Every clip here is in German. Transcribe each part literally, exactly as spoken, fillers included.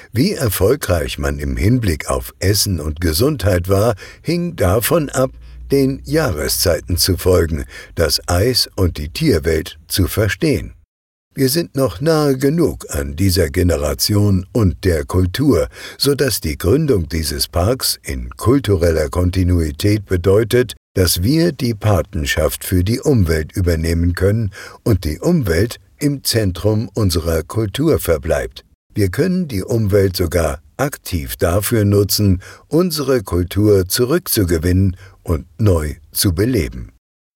Wie erfolgreich man im Hinblick auf Essen und Gesundheit war, hing davon ab, den Jahreszeiten zu folgen, das Eis und die Tierwelt zu verstehen. Wir sind noch nahe genug an dieser Generation und der Kultur, so dass die Gründung dieses Parks in kultureller Kontinuität bedeutet, dass wir die Patenschaft für die Umwelt übernehmen können und die Umwelt im Zentrum unserer Kultur verbleibt. Wir können die Umwelt sogar aktiv dafür nutzen, unsere Kultur zurückzugewinnen und neu zu beleben.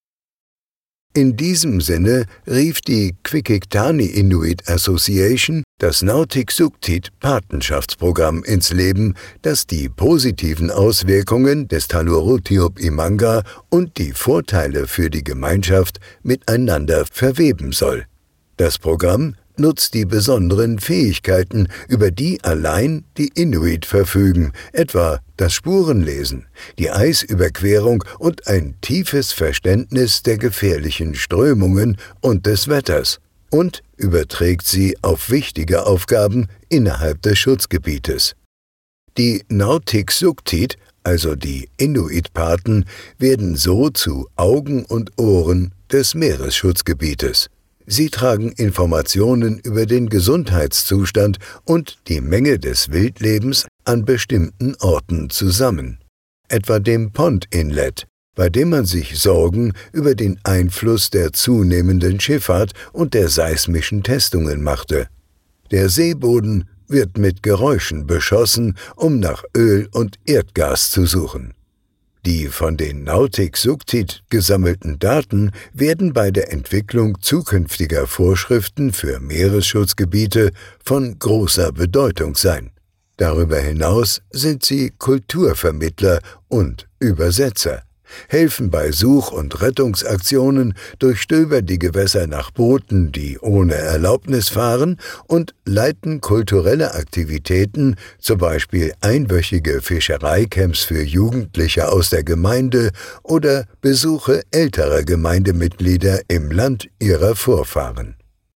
In diesem Sinne rief die Quikiqtani Inuit Association das Nautixuktit Patenschaftsprogramm ins Leben, das die positiven Auswirkungen des Talurutiup Imanga und die Vorteile für die Gemeinschaft miteinander verweben soll. Das Programm nutzt die besonderen Fähigkeiten, über die allein die Inuit verfügen, etwa das Spurenlesen, die Eisüberquerung und ein tiefes Verständnis der gefährlichen Strömungen und des Wetters, und überträgt sie auf wichtige Aufgaben innerhalb des Schutzgebietes. Die Nautixuktit, also die Inuit-Paten, werden so zu Augen und Ohren des Meeresschutzgebietes. Sie tragen Informationen über den Gesundheitszustand und die Menge des Wildlebens an bestimmten Orten zusammen, etwa dem Pond Inlet, bei dem man sich Sorgen über den Einfluss der zunehmenden Schifffahrt und der seismischen Testungen machte. Der Seeboden wird mit Geräuschen beschossen, um nach Öl und Erdgas zu suchen. Die von den Nautixuktit gesammelten Daten werden bei der Entwicklung zukünftiger Vorschriften für Meeresschutzgebiete von großer Bedeutung sein. Darüber hinaus sind sie Kulturvermittler und Übersetzer, helfen bei Such- und Rettungsaktionen, durchstöbern die Gewässer nach Booten, die ohne Erlaubnis fahren, und leiten kulturelle Aktivitäten, zum Beispiel einwöchige Fischereicamps für Jugendliche aus der Gemeinde oder Besuche älterer Gemeindemitglieder im Land ihrer Vorfahren.